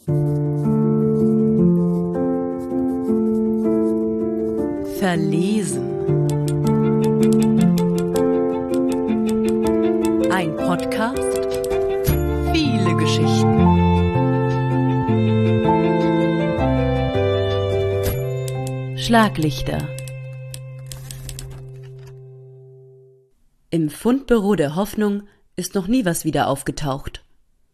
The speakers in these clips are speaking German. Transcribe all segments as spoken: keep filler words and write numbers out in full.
Verlesen. Ein Podcast, viele Geschichten. Schlaglichter. Im Fundbüro der Hoffnung ist noch nie was wieder aufgetaucht.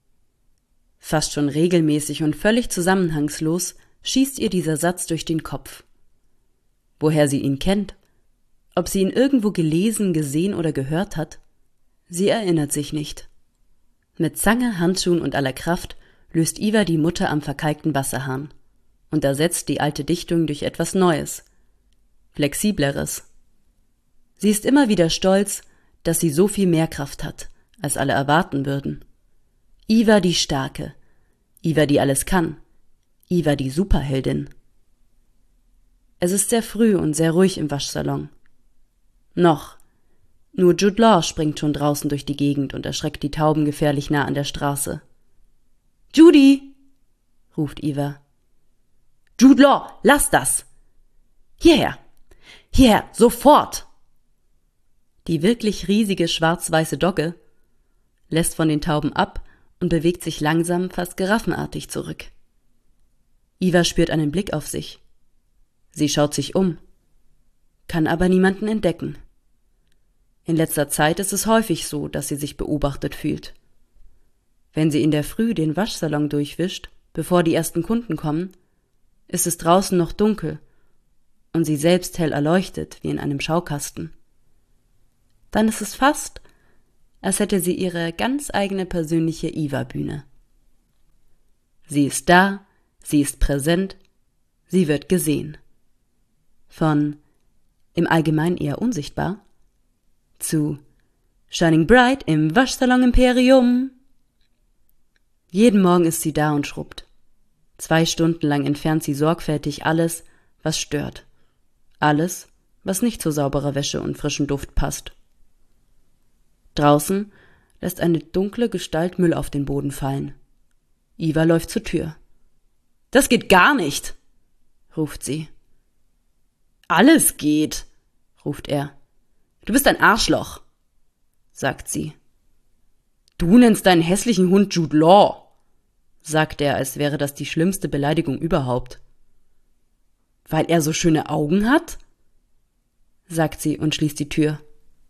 Fast schon regelmäßig und völlig zusammenhangslos schießt ihr dieser Satz durch den Kopf. Woher sie ihn kennt, ob sie ihn irgendwo gelesen, gesehen oder gehört hat, sie erinnert sich nicht. Mit Zange, Handschuhen und aller Kraft löst Iva die Mutter am verkalkten Wasserhahn und ersetzt die alte Dichtung durch etwas Neues, Flexibleres. Sie ist immer wieder stolz, dass sie so viel mehr Kraft hat, als alle erwarten würden. Iva die Starke, Iva die alles kann, Iva die Superheldin. Es ist sehr früh und sehr ruhig im Waschsalon. Noch. Nur Jude Law springt schon draußen durch die Gegend und erschreckt die Tauben gefährlich nah an der Straße. »Judy«, ruft Iva. »Jude Law, lass das! Hierher! Hierher, sofort!« Die wirklich riesige schwarz-weiße Dogge lässt von den Tauben ab und bewegt sich langsam, fast giraffenartig zurück. Iva spürt einen Blick auf sich. Sie schaut sich um, kann aber niemanden entdecken. In letzter Zeit ist es häufig so, dass sie sich beobachtet fühlt. Wenn sie in der Früh den Waschsalon durchwischt, bevor die ersten Kunden kommen, ist es draußen noch dunkel und sie selbst hell erleuchtet wie in einem Schaukasten. Dann ist es fast, als hätte sie ihre ganz eigene persönliche Iva-Bühne. Sie ist da, sie ist präsent, sie wird gesehen. Von im Allgemeinen eher unsichtbar zu Shining Bright im Waschsalon Imperium. Jeden Morgen ist sie da und schrubbt. Zwei Stunden lang entfernt sie sorgfältig alles, was stört. Alles, was nicht zu sauberer Wäsche und frischen Duft passt. Draußen lässt eine dunkle Gestalt Müll auf den Boden fallen. Iva läuft zur Tür. »Das geht gar nicht«, ruft sie. »Alles geht«, ruft er. »Du bist ein Arschloch«, sagt sie. »Du nennst deinen hässlichen Hund Jude Law«, sagt er, als wäre das die schlimmste Beleidigung überhaupt. »Weil er so schöne Augen hat?«, sagt sie und schließt die Tür.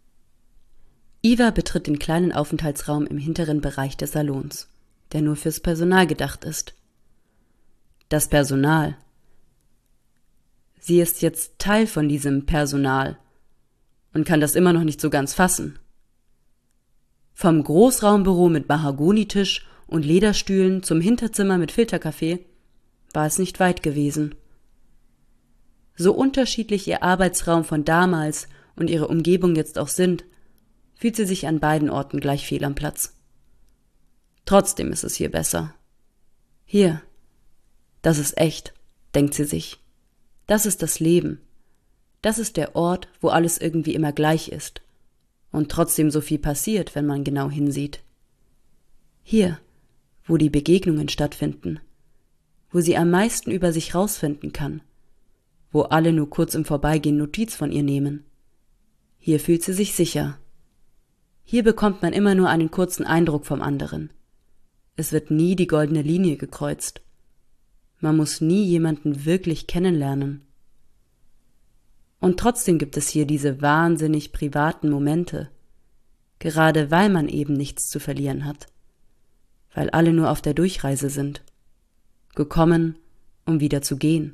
Iva betritt den kleinen Aufenthaltsraum im hinteren Bereich des Salons, der nur fürs Personal gedacht ist. Das Personal. Sie ist jetzt Teil von diesem Personal und kann das immer noch nicht so ganz fassen. Vom Großraumbüro mit Mahagonitisch und Lederstühlen zum Hinterzimmer mit Filterkaffee war es nicht weit gewesen. So unterschiedlich ihr Arbeitsraum von damals und ihre Umgebung jetzt auch sind, fühlt sie sich an beiden Orten gleich fehl am Platz. Trotzdem ist es hier besser. Hier, das ist echt, denkt sie sich. Das ist das Leben. Das ist der Ort, wo alles irgendwie immer gleich ist und trotzdem so viel passiert, wenn man genau hinsieht. Hier, wo die Begegnungen stattfinden, wo sie am meisten über sich rausfinden kann, wo alle nur kurz im Vorbeigehen Notiz von ihr nehmen. Hier fühlt sie sich sicher. Hier bekommt man immer nur einen kurzen Eindruck vom anderen. Es wird nie die goldene Linie gekreuzt. Man muss nie jemanden wirklich kennenlernen. Und trotzdem gibt es hier diese wahnsinnig privaten Momente, gerade weil man eben nichts zu verlieren hat, weil alle nur auf der Durchreise sind, gekommen, um wieder zu gehen.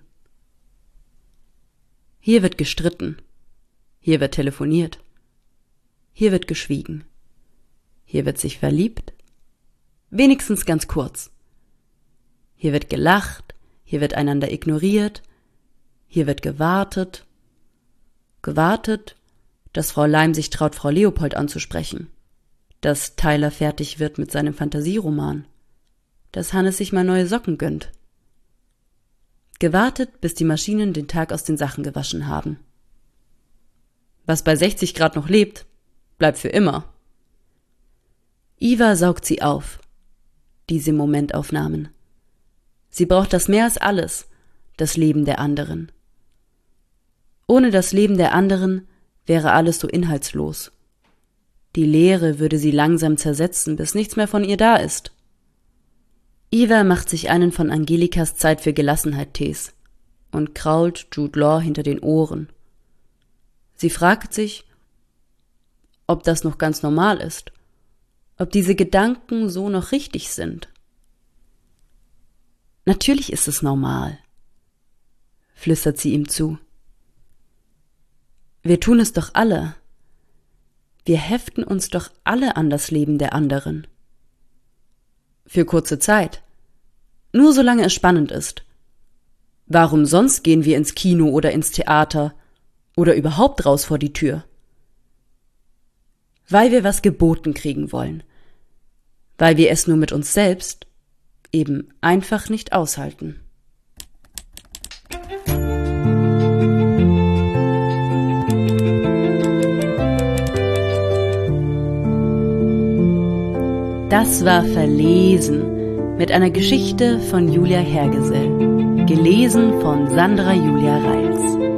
Hier wird gestritten, hier wird telefoniert, hier wird geschwiegen, hier wird sich verliebt, wenigstens ganz kurz. Hier wird gelacht, hier wird einander ignoriert, hier wird gewartet, gewartet, dass Frau Leim sich traut, Frau Leopold anzusprechen, dass Tyler fertig wird mit seinem Fantasieroman, dass Hannes sich mal neue Socken gönnt. Gewartet, bis die Maschinen den Tag aus den Sachen gewaschen haben. Was bei sechzig Grad noch lebt, bleibt für immer. Iva saugt sie auf, diese Momentaufnahmen. Sie braucht das mehr als alles, das Leben der anderen. Ohne das Leben der anderen wäre alles so inhaltslos. Die Leere würde sie langsam zersetzen, bis nichts mehr von ihr da ist. Eva macht sich einen von Angelikas Zeit für Gelassenheit-Tees und krault Jude Law hinter den Ohren. Sie fragt sich, ob das noch ganz normal ist, ob diese Gedanken so noch richtig sind. Natürlich ist es normal, flüstert sie ihm zu. Wir tun es doch alle. Wir heften uns doch alle an das Leben der anderen. Für kurze Zeit. Nur solange es spannend ist. Warum sonst gehen wir ins Kino oder ins Theater oder überhaupt raus vor die Tür? Weil wir was geboten kriegen wollen. Weil wir es nur mit uns selbst eben einfach nicht aushalten. Das war Verlesen mit einer Geschichte von Julia Hergesell, gelesen von Sandra Julia Reils.